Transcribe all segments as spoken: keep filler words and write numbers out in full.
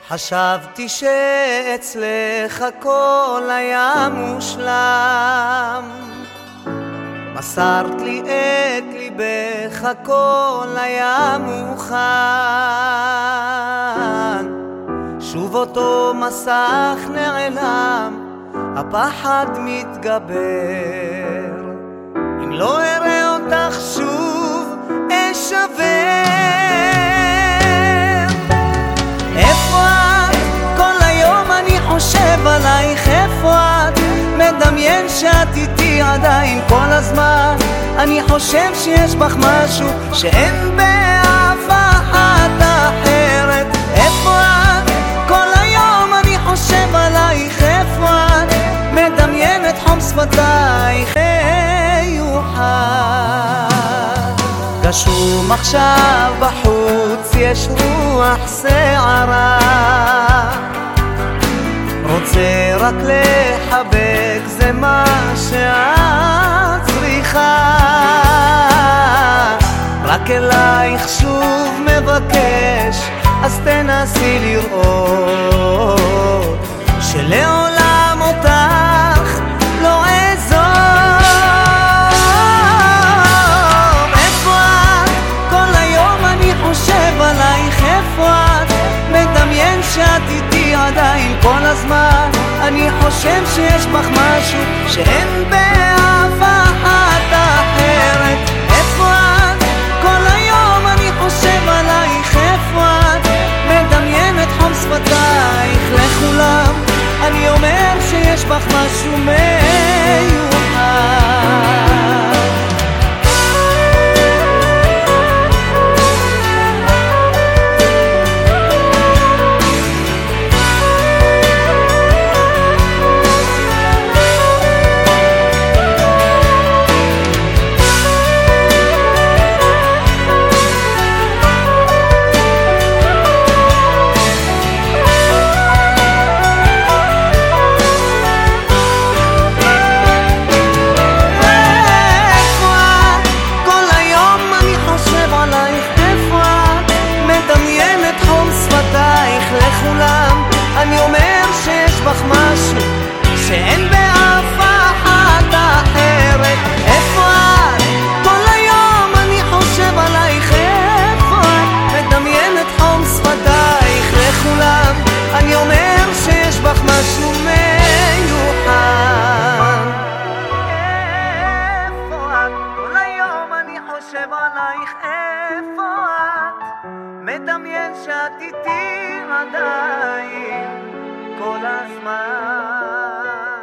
חשבתי שאצלך הכל היה מושלם, מסרת לי את ליבך, הכל היה מוכן. שוב אותו מסך נעלם, הפחד מתגבר. אם לא אראה אותך שוב אשבר. איפה את? כל היום אני חושב עלייך. איפה את? מדמיין שאת איתי עדיין כל הזמן. אני חושב שיש בך משהו שאין באף אחת אחרת. איפה את? כל היום אני חושב עלייך. איפה את? מדמיין את חום שפתייך יוחד. גשום עכשיו בחוץ, יש רוח שערה, רוצה רק לחבק, זה מה שאת צריכה. רק אלייך שוב מבקש, אז תנסי לראות שלעולם אותך לא אעזוב. איפה את? כל היום אני חושב עלייך. איפה את? מדמיין שאת איתי עדיין כל הזמן. אני חושב שיש בך משהו שאין באף אחת אחרת. איפה את? כל היום אני חושב עלייך. איפה את? מדמיין את חום שפתייך לכולם. אני אומר שיש בך משהו מיוחד. אני אומר שיש בך משהו שאין באף אחת אחרת. איפה את? כל היום אני חושב עלייך. איפה את? מדמיין את חום שפתייך לכולם. אני אומר שיש בך משהו מיוחד. איפה את? כל היום אני חושב עלייך. איפה את? מדמיין שאת איתי עדיין כל הזמן.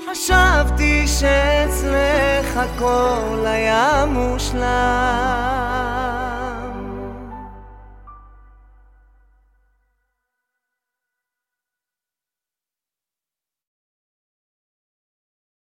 חשבתי שאצלך הכל היה מושלם.